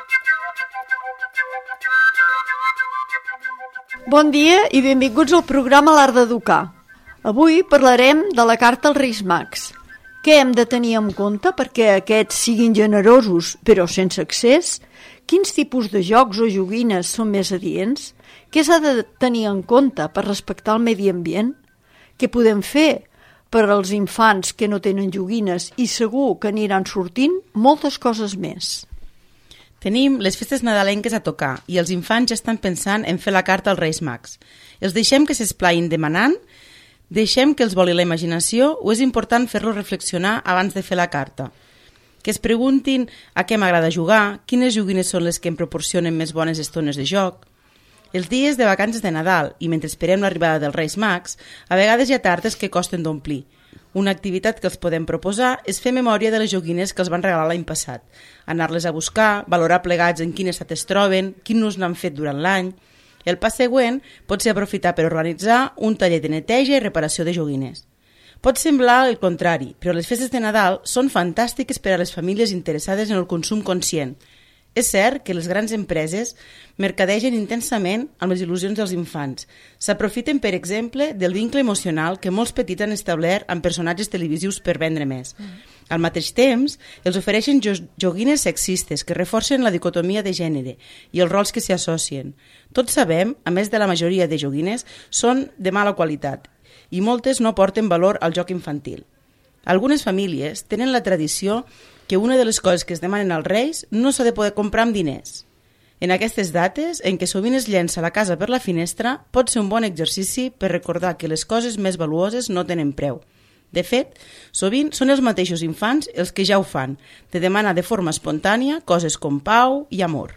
Bon dia i benvinguts al programa L'Art d'Educar. Avui parlarem de la carta als Reis Mags. Què hem de tenir en compte perquè aquests siguin generosos però sense excés? Quins tipus de jocs o joguines són més adients? Què s'ha de tenir en compte per respectar el medi ambient? Què podem fer per als infants que no tenen joguines i segur que aniran sortint moltes coses més? Tenim les festes nadalenques a tocar i els infants ja estan pensant en fer la carta als Reis Mags. Els deixem que s'esplaïn demanant, deixem que els voli la imaginació o és important fer-los reflexionar abans de fer la carta? Que es preguntin a què m'agrada jugar, quines joguines són les que em proporcionen més bones estones de joc. Els dies de vacances de Nadal i mentre esperem l'arribada dels Reis Mags, a vegades hi ha tardes que costen d'omplir. Una activitat que els podem proposar és fer memòria de les joguines que els van regalar l'any passat, anar-les a buscar, valorar plegats en quin estat es troben, quin ús n'han fet durant l'any. El pas següent pot ser aprofitar per organitzar un taller de neteja i reparació de joguines. Pot semblar el contrari, però les festes de Nadal són fantàstiques per a les famílies interessades en el consum conscient. És cert que les grans empreses mercadegen intensament amb les il·lusions dels infants. S'aprofiten, per exemple, del vincle emocional que molts petits han establert amb personatges televisius per vendre més. Al mateix temps, els ofereixen joguines sexistes que reforcen la dicotomia de gènere i els rols que s'hi associen. Tots sabem, a més de la majoria de joguines, són de mala qualitat i moltes no porten valor al joc infantil. Algunes famílies tenen la tradició que una de les coses que es demanen als Reis no s'ha de poder comprar amb diners. En aquestes dates, en què sovint es llença la casa per la finestra, pot ser un bon exercici per recordar que les coses més valuoses no tenen preu. De fet, sovint són els mateixos infants els que ja ho fan, de demanar de forma espontània coses com pau i amor.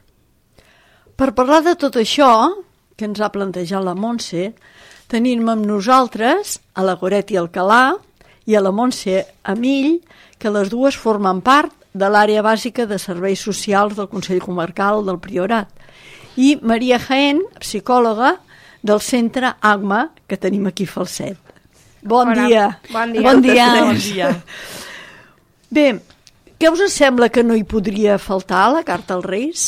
Per parlar de tot això, que ens ha plantejat la Montse, tenim amb nosaltres a la Goretti Alcalà i a la Montse Amill, que les dues formen part de l'àrea bàsica de serveis socials del Consell Comarcal del Priorat, i Maria Jaén, psicòloga del centre AGMA, que tenim aquí a Falset. Bon dia. Bon dia. Bon dia. Bon dia. Bé, què us sembla que no hi podria faltar a la carta als Reis?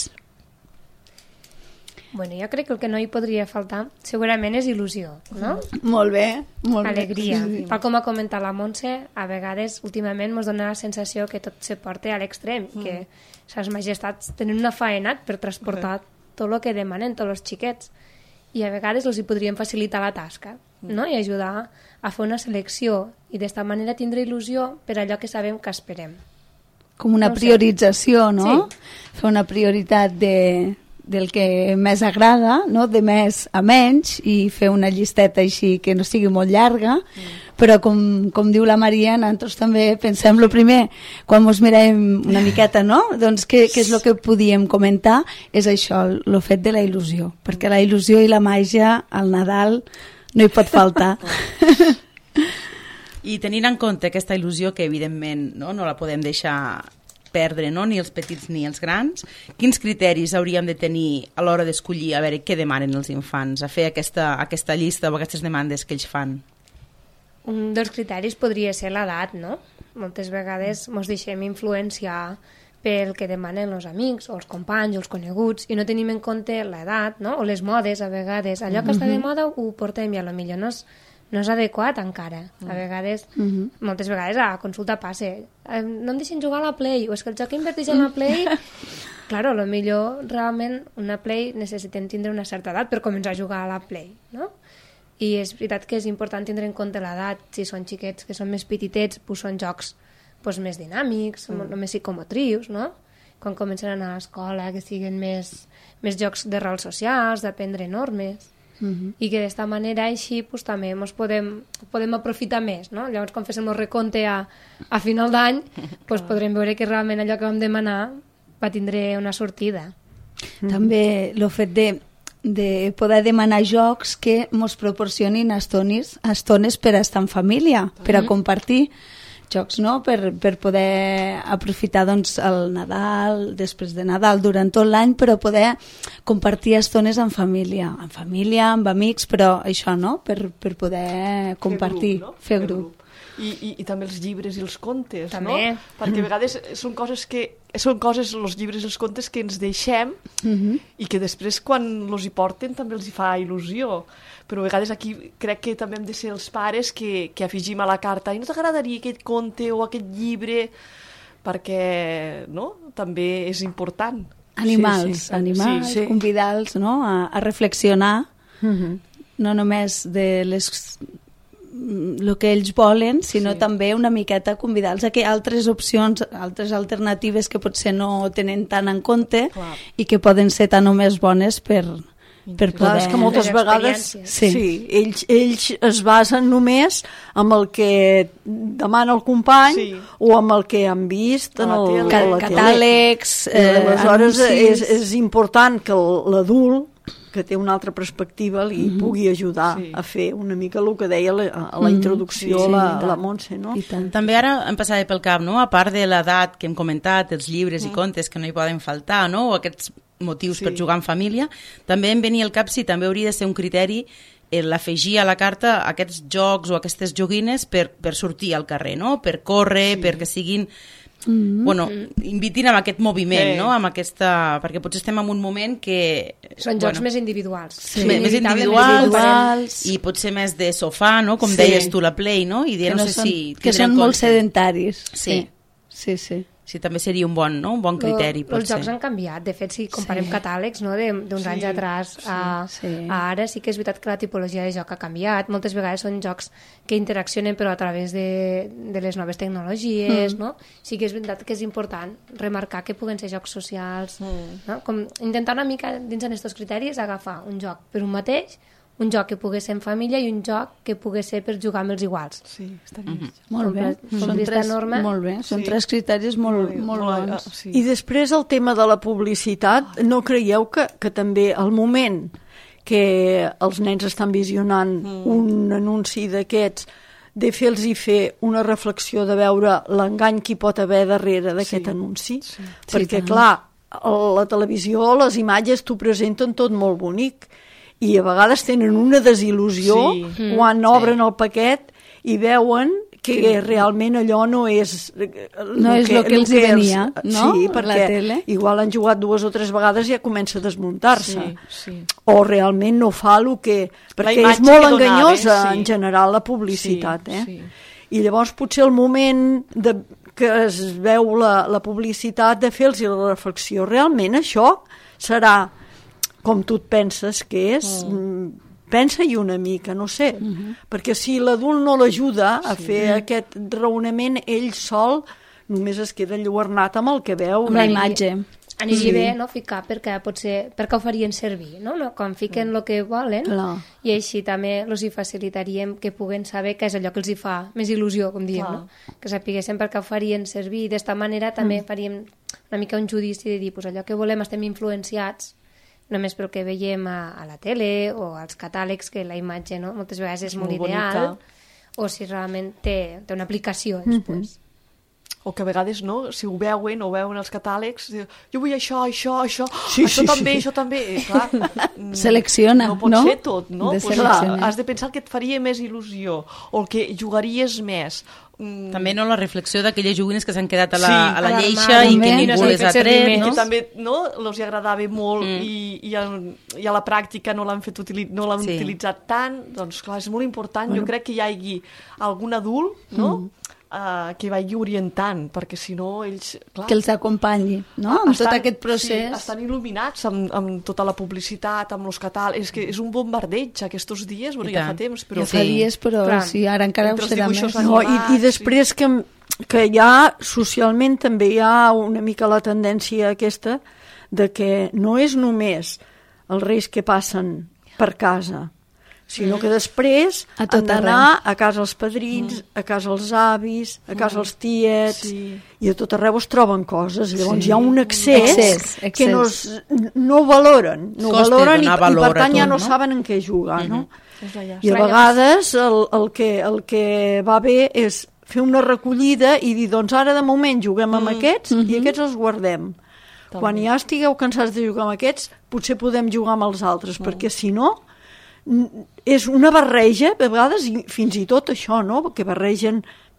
Bueno, jo crec que el que no hi podria faltar segurament és il·lusió, no? Molt bé, molt Alegria. bé. Sí. Tal com ha comentat la Montse, a vegades, últimament, ens dona la sensació que tot se porta a l'extrem, que ses majestats tenen una faenat per transportar tot el que demanen tots els xiquets, i a vegades els hi podrien facilitar la tasca, no? I ajudar a fer una selecció i d'esta manera tindre il·lusió per allò que sabem que esperem. Com una No sé. priorització, no? Sí. Fer una prioritat del que més agrada, no? De més a menys, i fer una llisteta així que no sigui molt llarga, però com diu la Maria, nosaltres també pensem el primer, quan ens mirem una miqueta, no? Doncs què és el que podíem comentar? És això, el fet de la il·lusió, perquè la il·lusió i la màgia al Nadal no hi pot faltar. I tenint en compte aquesta il·lusió que evidentment no la podem deixar perdre, no? Ni els petits ni els grans, quins criteris hauríem de tenir a l'hora d'escollir a veure què demanen els infants, a fer aquesta llista o aquestes demandes que ells fan? Un dels criteris podria ser l'edat, no? Moltes vegades ens deixem influenciar pel que demanen els amics o els companys o els coneguts i no tenim en compte l'edat, no? O les modes, a vegades. Allò que està de moda ho portem i potser no és adequat encara. A vegades, moltes vegades a consulta passa. No em deixen jugar a la Play, o és que el joc que inverteix en la Play... Claro, potser realment una Play necessitem tindre una certa edat per començar a jugar a la Play, no? I és veritat que és important tindre en compte l'edat. Si són xiquets que són més petitets, doncs són jocs més dinàmics, més psicomotrius, no? Quan comencen a anar a l'escola, que siguin més jocs de rols socials, d'aprendre normes... i que d'esta manera així també ens podem aprofitar més, no? Llavors quan fem el recompte a final d'any podrem veure que realment allò que vam demanar va tindre una sortida. També el fet de poder demanar jocs que ens proporcionin estones per estar en família, per a compartir jocs, no? Per poder aprofitar doncs, el Nadal, després de Nadal, durant tot l'any, però poder compartir estones en família, amb amics, però això, no? Per poder compartir, fer grup. I també els llibres i els contes, També. no? Perquè a vegades són coses, els llibres i els contes que ens deixem i que després quan els hi porten també els hi fa il·lusió. Però a vegades aquí crec que també hem de ser els pares que afegim a la carta i no t'agradaria aquest conte o aquest llibre, perquè també és important. Animals, sí. convidar-los, no?, a reflexionar, no només de el que ells volen, sinó també una miqueta convidar-los a que altres opcions, altres alternatives que potser no tenen tant en compte i que poden ser tan o més bones per poder... Clar, és que moltes vegades ells es basen només en el que demana el company o en el que han vist en el catàlegs, aleshores és important que l'adult, que té una altra perspectiva, li pugui ajudar a fer una mica el que deia a la introducció la Montse, no? També ara em passava pel cap, no?, a part de l'edat que hem comentat, els llibres i contes que no hi poden faltar, no?, o aquests motius per jugar en família, també em venia al cap si també hauria de ser un criteri l'afegir a la carta aquests jocs o aquestes joguines per sortir al carrer, no?, per córrer, perquè siguin... invitin amb aquest moviment, no? Amb aquesta... perquè potser estem en un moment que... Són jocs més individuals. Més individuals i potser més de sofà, no? Com deies tu, la Play, no? I no sé si... Que són molt sedentaris. Sí. Sí, també seria un bon criteri. Els jocs han canviat. De fet, si comparem catàlegs d'uns anys atrás a ara, sí que és veritat que la tipologia de joc ha canviat. Moltes vegades són jocs que interaccionen però a través de les noves tecnologies, no? Sí que és veritat que és important remarcar que puguen ser jocs socials, no? Com intentar una mica dins d'aquests criteris agafar un joc per un mateix, un joc que pugui ser en família i un joc que pugui ser per jugar amb els iguals. Sí, està bé. Molt bé. Són tres criteris molt bons. I després el tema de la publicitat, no creieu que també al moment que els nens estan visionant un anunci d'aquests, de fer una reflexió de veure l'engany que hi pot haver darrere d'aquest anunci? Perquè, clar, a la televisió les imatges t'ho presenten tot molt bonic, i a vegades tenen una desil·lusió quan obren el paquet i veuen que realment allò no és el que els venia, no? Sí, perquè igual han jugat 2 o 3 vegades i ja comença a desmuntar-se. O realment no fa el que... Perquè és molt enganyosa en general la publicitat, I llavors potser el moment que es veu la publicitat de fer-los la reflexió, realment això serà com tu et penses que és, pensa-hi una mica, no sé, perquè si l'adult no l'ajuda a fer aquest raonament, ell sol només es queda enlluernat amb el que veu. Amb la imatge. Aniria bé, no?, ficar perquè ho farien servir, no? Quan fiquen el que volen, i així també els hi facilitaríem que puguen saber què és allò que els hi fa més il·lusió, com diem, no? Que sapiguessin per què ho farien servir, i d'esta manera també faríem una mica un judici de dir, pues allò que volem estem influenciats només pel que veiem a la tele o als catàlegs, que la imatge moltes vegades és molt ideal, o si realment té una aplicació després. O que a vegades, si ho veuen els catàlegs, jo vull això també. Clar, selecciona, no pot ser tot, no? Has de pensar el que et faria més il·lusió o el que jugaries més. També la reflexió d'aquelles joguines que s'han quedat a la lleixa i que ningú les ha tret, que també els agradava molt i a la pràctica no l'han utilitzat tant, doncs clar, és molt important. Jo crec que hi hagi algun adult que vagi orientant, perquè si no ells... Clar, que els acompanyi, no? Amb tot aquest procés. Sí, estan il·luminats amb tota la publicitat, amb els catàlegs, és que és un bombardeig aquests dies, ja fa temps, però... Ja fa dies, però sí, ara encara ho serà més. No, i després que ja socialment també hi ha una mica la tendència aquesta de que no és només els reis que passen per casa, sinó que després han d'anar a casa els padrins, a casa els avis, a casa els tiets, i a tot arreu es troben coses. Llavors hi ha un excés que no valoren, i per tant ja no saben en què jugar, no? I a vegades el que va bé és fer una recollida i dir, doncs ara de moment juguem amb aquests i aquests els guardem. Quan ja estigueu cansats de jugar amb aquests, potser podem jugar amb els altres, perquè si no és una barreja, a vegades fins i tot això, no? Que barregen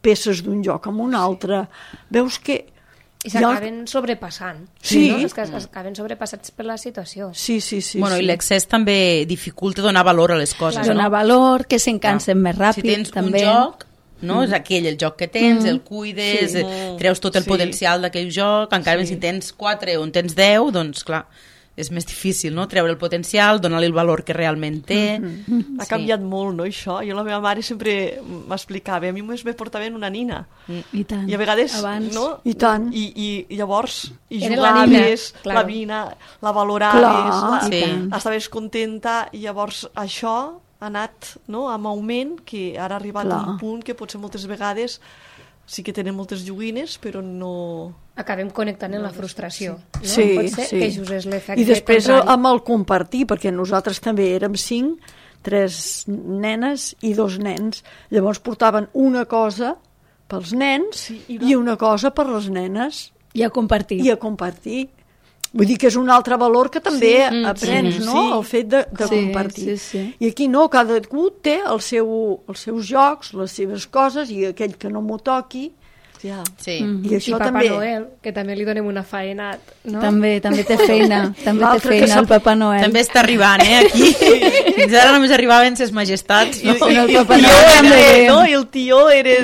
peces d'un lloc amb un altre. Veus que... I s'acaben sobrepassant. Sí. No? És que s'acaben sobrepassats per la situació. Sí. Bueno, i l'excés també dificulta donar valor a les coses, no? Donar valor, que s'encansen més ràpid. Si tens també. un joc, no? És aquell el joc que tens, el cuides, treus tot el potencial d'aquell joc, encara si tens 4 o en tens 10, doncs clar, és més difícil, no? Treure el potencial, donar-li el valor que realment té. Ha canviat molt, no, això? Jo la meva mare sempre m'explicava, a mi només me portaven una nina. I tant. I a vegades, abans. no? I tant. I llavors Era la nina, jugaves, claro. la nina, la valoraves, Clar, sí. estaves contenta, i llavors això ha anat, no?, amb augment, que ara ha arribat a un punt que potser moltes vegades sí que tenen moltes joguines, però no... Acabem connectant en la frustració. No? Sí, Pot ser sí. que just és l'efecte I després contrari. amb el compartir, perquè nosaltres també érem 5, 3 nenes i 2 nens. Llavors portaven una cosa pels nens i una cosa per les nenes. I a compartir. I a compartir. Vull dir que és un altre valor que també aprens, no? El fet de compartir. Sí. I aquí no, cadascú té els seus jocs, les seves coses, i aquell que no m'ho toqui. Ja. Sí. I I això Papa també... Noel, que també li donem una faenat, no? També té feina. També té L'altre que feina el Papa Noel. També està arribant, aquí. Fins ara només arribaven ses majestats, no? I el el Papa tio Noel era, també. no? I el tio era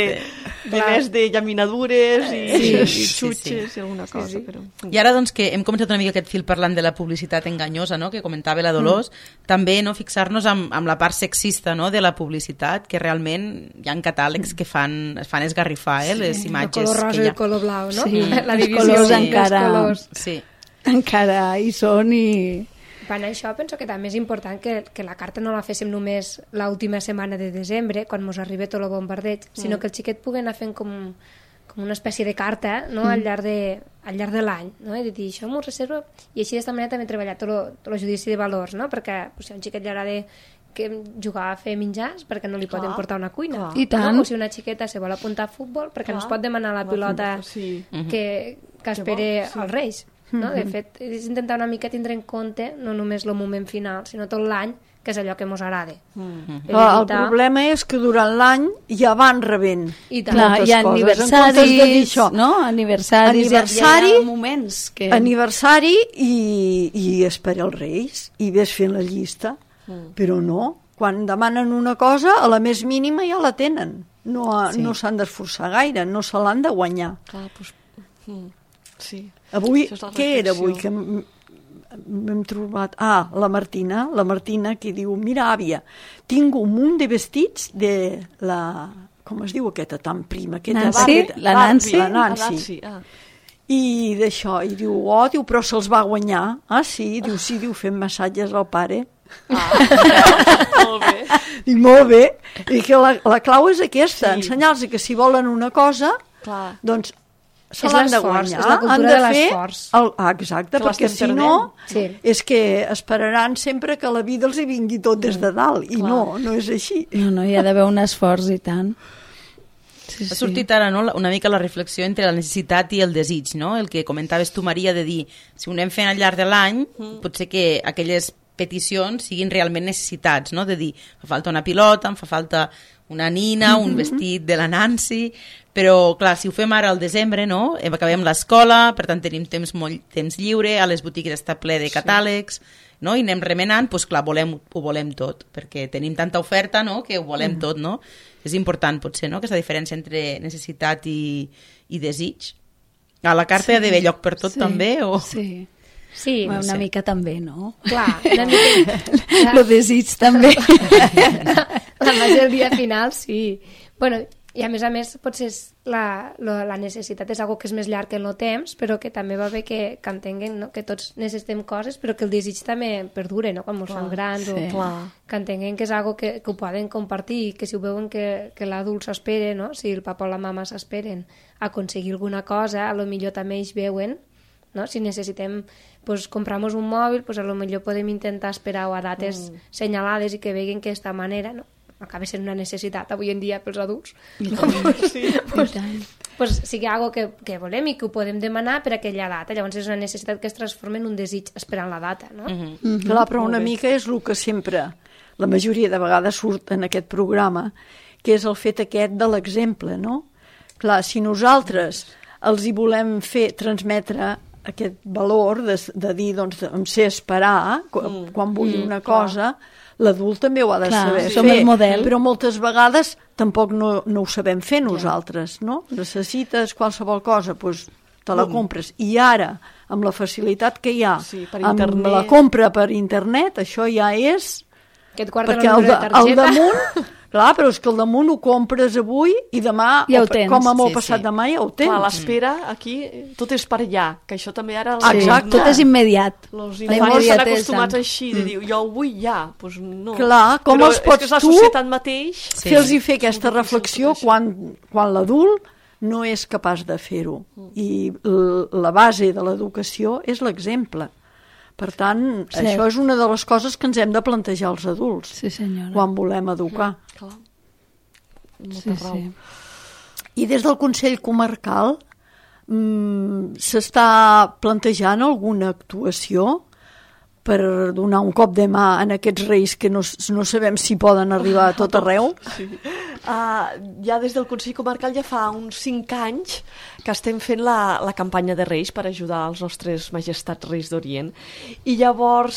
de Exacte. més de llaminadures i Sí. xutxes i alguna cosa. Però... I ara, doncs, que hem començat una mica aquest fil parlant de la publicitat enganyosa, no?, que comentava la Dolors, també no fixar-nos amb la part sexista, no?, de la publicitat, que realment hi ha catàlegs que fan esgarrifar, les El imatges color rosa que i hi el ha. color blau, no? Sí, La els divisió colors dels encara- colors. Sí. Encara hi són i... Per això penso que també és important que la carta no la féssim només l'última setmana de desembre, quan ens arriba tot el bombardeig, sinó que el xiquet pugui anar fent com una espècie de carta, no?, al llarg de l'any, no? I de dir, això m'ho reservo, i així d'esta manera també treballar tot el judici de valors, no? Perquè si a un xiquet li agrada que jugar a fer menjars, perquè no li poden portar una cuina. I tant. No? O si una xiqueta se vol apuntar a futbol, perquè no es pot demanar la pilota que espere els Reis. No? De fet, és intentar una mica tindre en compte no només el moment final, sinó tot l'any, que és allò que ens agrada. El problema és que durant l'any ja van rebent I tant. Clar, moltes hi ha coses. En comptes de dir aniversaris, això, no? Aniversaris, Aniversari, hi ha moments que... aniversari i espera els Reis i ves fent la llista, però no, quan demanen una cosa a la més mínima ja la tenen, no s'han d'esforçar gaire, no se l'han de guanyar. Clar, doncs... Sí. Avui, Això és la què era reflexió. avui que m'hem trobat? La Martina que diu, mira àvia, tinc un munt de vestits de la... Com es diu aquesta tan prima? Nancy? La Nancy? La Nancy. I d'això, i diu, diu, però se'ls va guanyar. Sí, diu, fent massatges al pare. Molt bé. Dic, molt bé. I que la clau és aquesta, ensenyar-los que si volen una cosa, Clar. doncs se És l'han de l'esforç, guanyar. és la cultura Han de fer l'esforç. exacte, Que perquè l'estem si no, perdent. és que esperaran sempre que la vida els hi vingui tot des de dalt, i no és així. No, hi ha d'haver un esforç i tant. Sí, Ha sortit ara, no?, una mica la reflexió entre la necessitat i el desig, no? El que comentaves tu, Maria, de dir, si ho anem fent al llarg de l'any, potser que aquelles peticions siguin realment necessitats, no? De dir, fa falta una pilota, em fa falta una nina, un vestit de la Nancy, però, clar, si ho fem ara al desembre, no?, acabem l'escola, per tant tenim temps lliure, a les botigues està ple de catàlegs, no?, i anem remenant, doncs clar, ho volem tot, perquè tenim tanta oferta, no?, que ho volem tot, no? És important, potser, no?, aquesta diferència entre necessitat i desig. A la carta hi ha d'haver lloc per tot, també? O... Sí. Sí, Una no sé. mica també, no? clar, una mica... El desig també. La majoria final, sí. Bueno, i a més, potser la necessitat és algo que és més llarg en el temps, però que també va bé que entenguen, no?, que tots necessitem coses, però que el desig també perdure, no?, quan ens fan grans, o que entenguen que és algo que ho poden compartir, que si ho veuen que l'adult s'espera, no?, si el papa o la mama s'esperen a aconseguir alguna cosa, a lo millor també ells veuen, no?, si necessitem comprar-nos un mòbil, a lo millor podem intentar esperar a dates senyalades i que veuen que d'esta manera, no?, acaba sent una necessitat avui en dia pels adults. Sigui algo que volem i que ho podem demanar per aquella data. Llavors és una necessitat que es transforma en un desig esperant la data, no? Clar, però una mica és el que sempre, la majoria de vegades surt en aquest programa, que és el fet aquest de l'exemple, no? Clar, si nosaltres els hi volem transmetre aquest valor de dir, doncs, em sé esperar quan vull una cosa, l'adult també ho ha de saber som fer, el model. però moltes vegades tampoc no ho sabem fer nosaltres, no? Necessites qualsevol cosa, doncs te la compres. I ara, amb la facilitat que hi ha, amb la compra per internet, això ja és... Que et guarda el número de targeta. Damunt, clar, però és que al damunt ho compres avui i demà, ja ho tens. Com a molt passat demà, ja ho tens. Clar, l'espera, aquí, tot és per allà, que això també ara... Exacte, tot és immediat. Els infants estan acostumats així, de dir, jo ho vull ja, doncs no. Clar, com els pots la societat mateix... Fer-los fer aquesta reflexió quan l'adult no és capaç de fer-ho. I la base de l'educació és l'exemple. Per tant, això és una de les coses que ens hem de plantejar els adults quan volem educar. I des del Consell Comarcal s'està plantejant alguna actuació per donar un cop de mà en aquests reis que no sabem si poden arribar a tot arreu? Ja des del Consell Comarcal ja fa uns 5 anys que estem fent la campanya de Reis per ajudar els nostres majestats Reis d'Orient. I llavors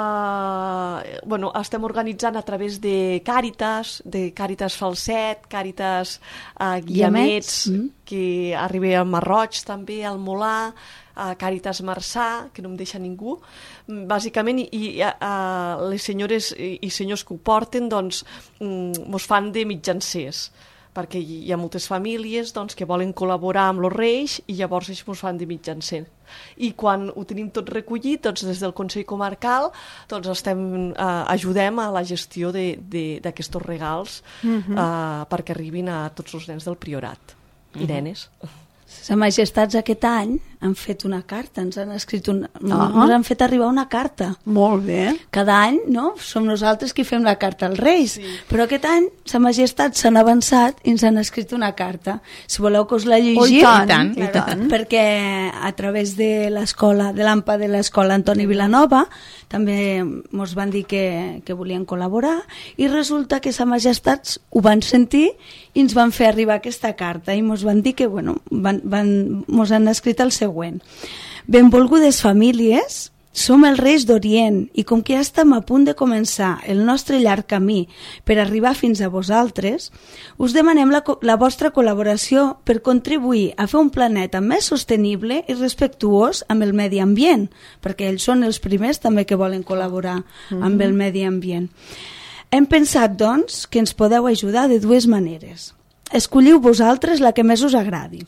estem organitzant a través de Càritas Falset, Càritas Guiamets, que arriba al Marroig també, al Molar, Càritas Marçà, que no em deixa ningú, bàsicament, i les senyores i senyors que ho porten doncs mos fan de mitjancers, perquè hi ha moltes famílies doncs, que volen col·laborar amb els reis i llavors ells mos fan de mitjancer. I quan ho tenim tot recollit, doncs, des del Consell Comarcal doncs, ajudem a la gestió d'aquests regals perquè arribin a tots els nens del priorat i nenes. Sa Majestats aquest any han fet una carta, ens han escrit ens han fet arribar una carta. Molt bé. Cada any, no? Som nosaltres qui fem la carta als Reis, però aquest any Sa Majestat s'han avançat i ens han escrit una carta. Si voleu que us la llegim, i tant. Perquè a través de l'escola, de l'AMPA de l'escola Antoni Vilanova, també ens van dir que volien col·laborar i resulta que Sa Majestats ho van sentir i ens van fer arribar aquesta carta i ens van dir que, ens han escrit el següent. Benvolgudes famílies, som els Reis d'Orient i com que ja estem a punt de començar el nostre llarg camí per arribar fins a vosaltres, us demanem la vostra col·laboració per contribuir a fer un planeta més sostenible i respectuós amb el medi ambient, perquè ells són els primers també que volen col·laborar amb el medi ambient. Hem pensat, doncs, que ens podeu ajudar de dues maneres. Escolliu vosaltres la que més us agradi.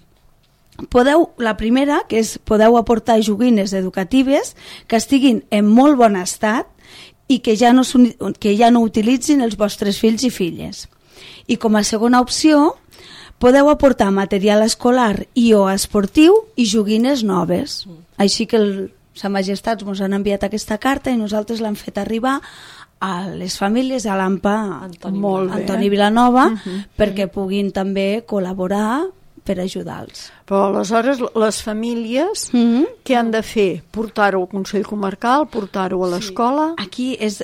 La primera, que és podeu aportar joguines educatives que estiguin en molt bon estat i que ja no utilitzin els vostres fills i filles. I com a segona opció, podeu aportar material escolar i o esportiu i joguines noves. Així que Sa Majestats ens han enviat aquesta carta i nosaltres l'hem fet arribar a les famílies, a l'AMPA Antoni Vilanova, perquè puguin també col·laborar per ajudar-los. Però aleshores les famílies què han de fer? Portar-ho al Consell Comarcal, portar-ho a l'escola? Aquí és...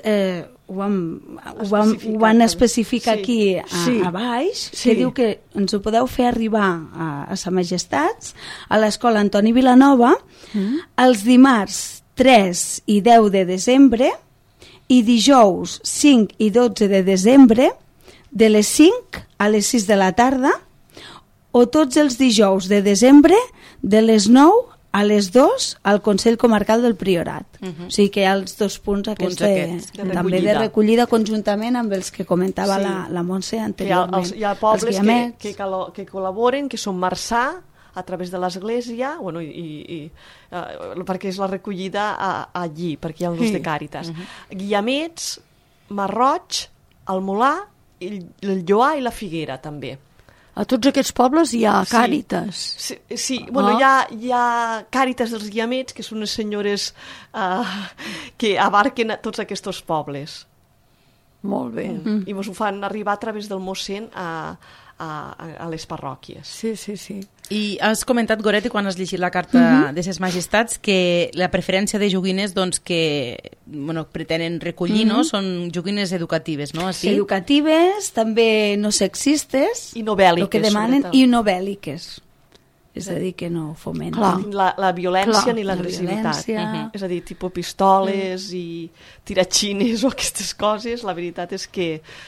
ho van especificar aquí a baix, que diu que ens ho podeu fer arribar a Sa Majestats, a l'escola Antoni Vilanova, els dimarts 3 i 10 de desembre i dijous 5 i 12 de desembre de les 5 a les 6 de la tarda o tots els dijous de desembre de les 9 a les 2 al Consell Comarcal del Priorat. O sigui que hi ha els dos punts aquests també de recollida conjuntament amb els que comentava la Montse anteriorment. Hi ha pobles que col·laboren, que són Marçà, a través de l'església, perquè és la recollida allí, perquè hi ha els de Càritas. Guiamets, Marroig, el Molar, el Lloar i la Figuera, també. A tots aquests pobles hi ha Càritas. Sí. Hi ha Càritas dels Guiamets, que són unes senyores que abarquen tots aquests pobles. Molt bé. I ens ho fan arribar a través del mossèn a les parròquies. Sí, sí, sí. I has comentat, Goretti, quan has llegit la carta de ses majestats, que la preferència de joguines doncs, que pretenen recollir són joguines educatives, no? Sí? Educatives, també no sexistes, i no bèl·liques, el que demanen, i no bèl·liques. És a dir, que no fomenten la violència ni l'agressivitat. És a dir, tipus pistoles i tiratxines o aquestes coses. La veritat és que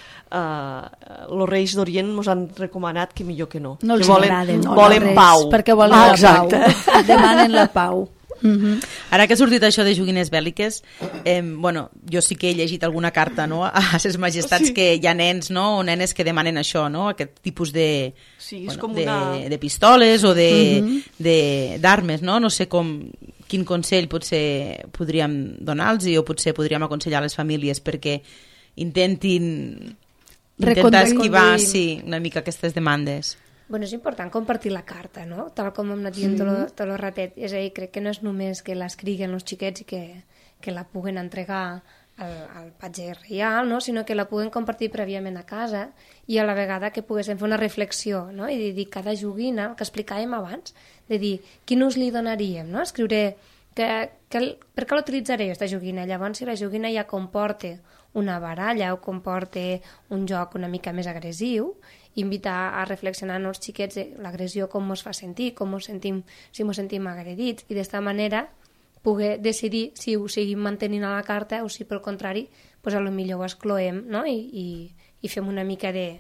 els Reis d'Orient ens han recomanat que millor que no. No els agraden. Volen pau. Perquè volen la pau. Demanen la pau. Ara que ha sortit això de joguines bèl·liques, jo sí que he llegit alguna carta, no?, a ses majestats, que hi ha nens, no?, o nenes que demanen això, no?, aquest tipus de pistoles o d'armes, no? No sé quin consell potser podríem donar-los o potser podríem aconsellar a les famílies perquè intentar esquivar una mica aquestes demandes. Bueno, és important compartir la carta, no? Tal com hem anat dient tot el ratet. És a dir, crec que no és només que l'escriguen els xiquets i que la puguen entregar al patge reial, no? Sinó que la puguen compartir prèviament a casa i a la vegada que poguéssim fer una reflexió, no? I de dir cada joguina, el que explicàvem abans, de dir quin ús li donaríem, no? Escriure per què l'utilitzaré aquesta joguina? Llavors, si la joguina ja comporta una baralla o comporta un joc una mica més agressiu, invitar a reflexionar en els xiquets l'agressió, com ens fa sentir, com ens sentim, si ens sentim agredits, i d'esta manera poder decidir si ho seguim mantenint a la carta o si, pel contrari, doncs potser ho excloem, no? I fem una mica de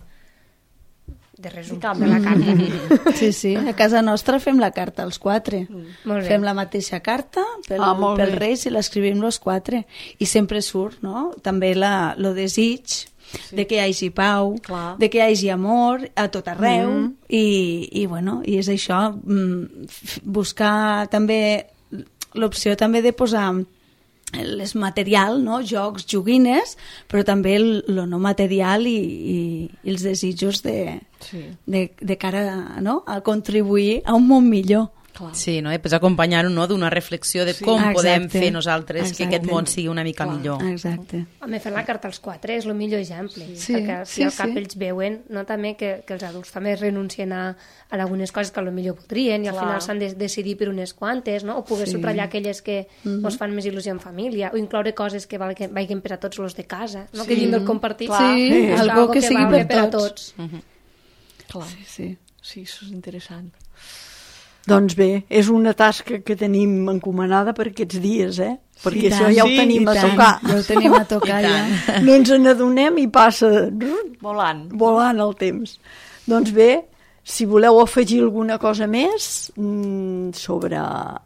resum de la carta. Sí, a casa nostra fem la carta els 4. Fem la mateixa carta pel Reis i l'escrivim els 4. I sempre surt, no?, també el desig de que hi hagi pau, de que hi hagi amor a tot arreu, i és això, buscar també l'opció també de posar les material, no? Jocs, joguines, però també el no material i els desitjos de cara a contribuir a un món millor. Sí, no? I pues acompanyar-ho, no?, d'una reflexió de com podem fer nosaltres que aquest món sigui una mica millor. Exacte. Home, fer la carta als 4 és el millor exemple, perquè si al cap ells veuen, no, també que els adults també renuncien a algunes coses que potser voldrien i al final s'han de decidir per unes quantes, no? O poder subratllar aquelles que ens fan més il·lusió en família, o incloure coses que vagin per a tots els de casa, no? Que hagin de compartir. Sí, algo que sigui per tots. Clar, sí, això és interessant. Doncs bé, és una tasca que tenim encomanada per aquests dies, perquè això ja ho tenim a tocar. Ja ho tenim a tocar, ja. No ens n'adonem i passa volant el temps. Doncs bé, si voleu afegir alguna cosa més sobre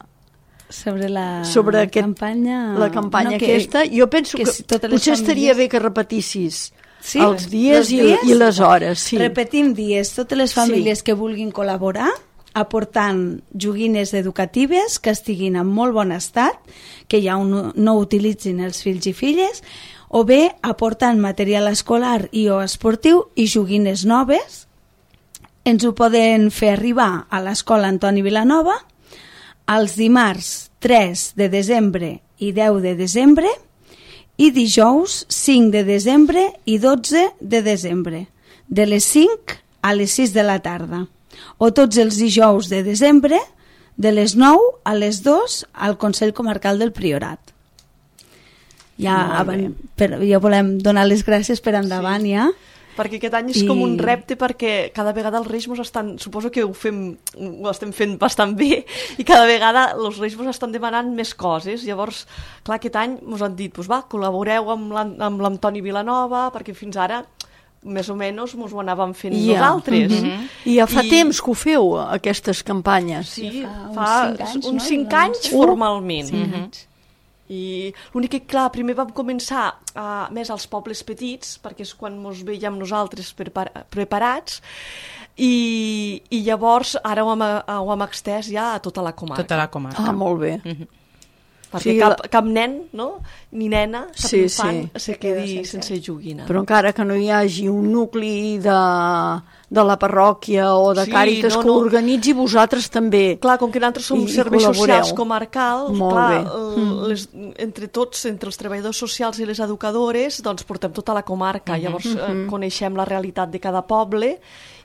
la campanya aquesta, jo penso que potser estaria bé que repetissis els dies i les hores. Repetim dies, totes les famílies que vulguin col·laborar, aportant joguines educatives que estiguin en molt bon estat, que ja no utilitzin els fills i filles, o bé aportant material escolar i o esportiu i joguines noves. Ens ho poden fer arribar a l'Escola Antoni Vilanova els dimarts 3 de desembre i 10 de desembre i dijous 5 de desembre i 12 de desembre, de les 5 a les 6 de la tarda. O tots els dijous de desembre, de les 9 a les 2 al Consell Comarcal del Priorat. Ja volem donar les gràcies per endavant, ja. Perquè aquest any és com un repte, perquè cada vegada els Reis suposo que ho estem fent bastant bé, i cada vegada els Reis estan demanant més coses. Llavors, clar, aquest any ens han dit, col·laboreu amb l'Antoni Vilanova, perquè fins ara més o menys ens ho anàvem fent nosaltres. I ja fa temps que ho feu, aquestes campanyes. Sí, fa uns 5 anys formalment. I l'únic que, clar, primer vam començar més als pobles petits, perquè és quan ens veiem nosaltres preparats, i llavors ara ho hem extès ja a tota la comarca. Tota la comarca. Ah, molt bé. Perquè cap nen, no?, ni nena, cap infant se quedi sense joguina. Però encara que no hi hagi un nucli de la parròquia o de Càritas que organitzi, vosaltres també. Clar, com que nosaltres som serveis socials comarcals, entre tots, entre els treballadors socials i les educadores, doncs portem tota la comarca. Llavors coneixem la realitat de cada poble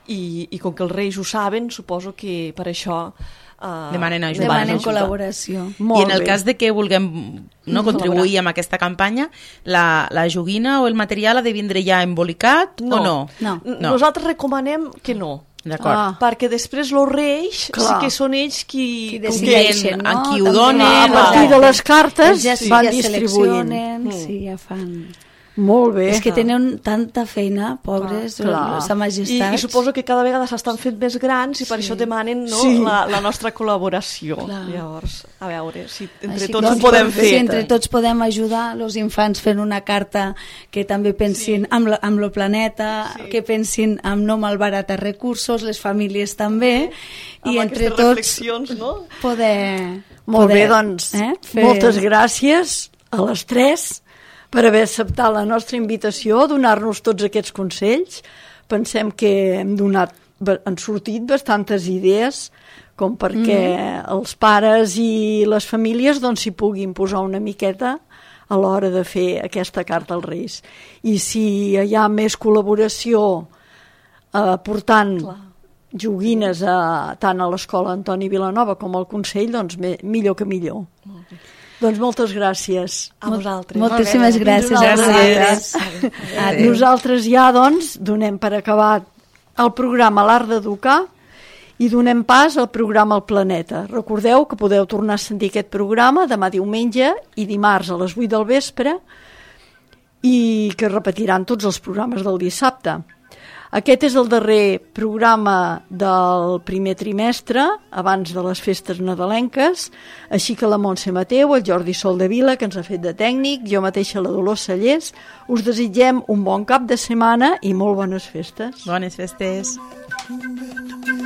i com que els Reis ho saben, suposo que per això demanen ajuda. Demanen col·laboració. I en el cas de que vulguem contribuir amb aquesta campanya, la joguina o el material ha de vindre ja embolicat o no? No. Nosaltres recomanem que no. D'acord. Perquè després els Reis sí que són ells qui decideixen, no? A qui ho donen. A partir de les cartes ja van distribuint. Sí, ja fan... Molt bé. És que tenen tanta feina, pobres, sa majestat. I suposo que cada vegada s'estan fent més grans i per això demanen la nostra col·laboració. Llavors, a veure, si entre tots ho podem fer. Si entre tots podem ajudar els infants fent una carta que també pensin amb el planeta, que pensin amb no malbaratar recursos, les famílies també, i entre tots poder... Molt bé, doncs, moltes gràcies a les tres per haver acceptat la nostra invitació, donar-nos tots aquests consells. Pensem que han sortit bastantes idees com perquè els pares i les famílies s'hi puguin posar una miqueta a l'hora de fer aquesta carta als Reis. I si hi ha més col·laboració portant joguines tant a l'Escola Antoni Vilanova com al Consell, doncs millor que millor. Doncs moltes gràcies a vosaltres. Moltíssimes gràcies. Nosaltres ja, doncs, donem per acabat el programa L'Art d'Educar i donem pas al programa El Planeta. Recordeu que podeu tornar a sentir aquest programa demà diumenge i dimarts a les 8 del vespre i que repetiran tots els programes del dissabte. Aquest és el darrer programa del primer trimestre, abans de les festes nadalenques, així que la Montse Mateu, el Jordi Soldevila, que ens ha fet de tècnic, jo mateixa la Dolors Sallés, us desitgem un bon cap de setmana i molt bones festes. Bones festes.